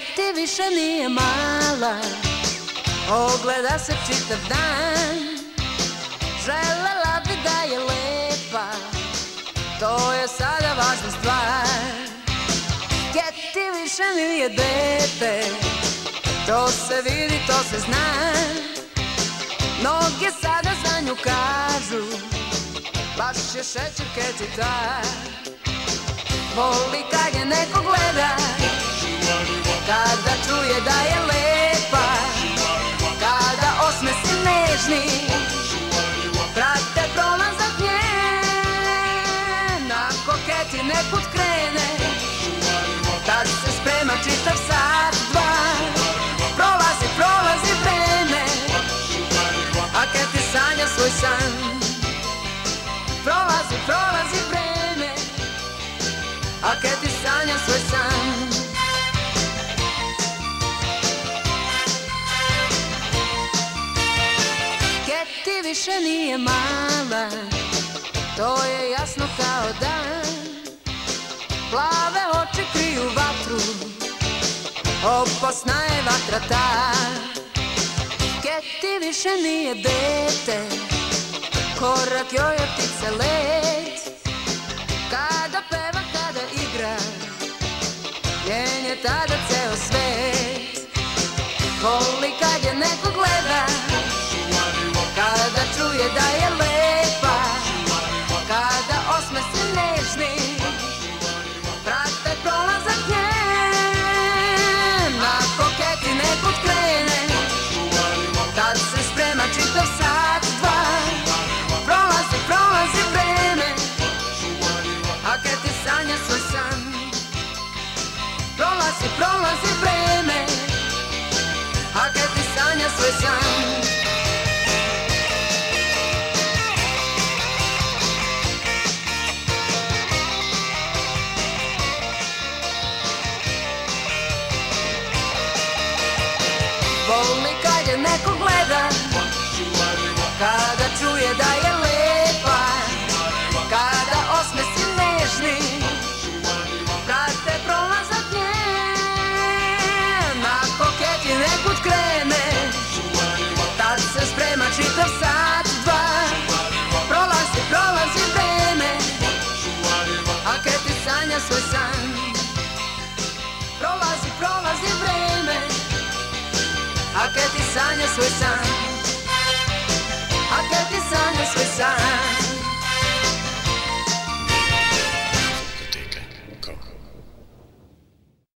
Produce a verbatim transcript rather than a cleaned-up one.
Keti više nije mala, ogleda se čitav dan. Želela bi da je lepa, to je sada važna stvar. Keti više nije dete, to se vidi, to se zna. Mnoge sada za nju kažu, baš je šećer Keti ta. Voli kad je neko gleda, kada čuje da je lepa, kada osmesi nežni, prate prolazak njen. Ako Keti nekud krene, tad se sprema čitav sat, dva. Prolazi, prolazi vreme, a Keti sanja svoj san. Prolazi, prolazi vreme, a Keti sanja svoj san. Keti više nije mala, to je jasno kao dan. Plave oči kriju vatru, opasna je vatra ta. Keti više nije dete, korak joj je ptice let. Kada peva, kada igra, njen je tada ceo svet. Voli kad je neko gleda, kada čuje da je lepa, kada osmesi nežni, prate prolazak njen. Ako Keti nekud krene, tad se sprema čitav sat, dva. Prolazi, prolazi vreme, a Keti sanja svoj san. Prolazi, prolazi vreme, a Keti sanja svoj san. Voli kad je neko gleda, kada čuje da je lepa, kada osmesi nežni, prate prolazak njen. Ako Keti nekud krene, tad se sprema čitav sat, dva. Prolazi, prolazi vreme, a Keti sanja svoj san. Prolazi, prolazi vreme, a Keti sanja svoj san. A Keti sanja svoj san.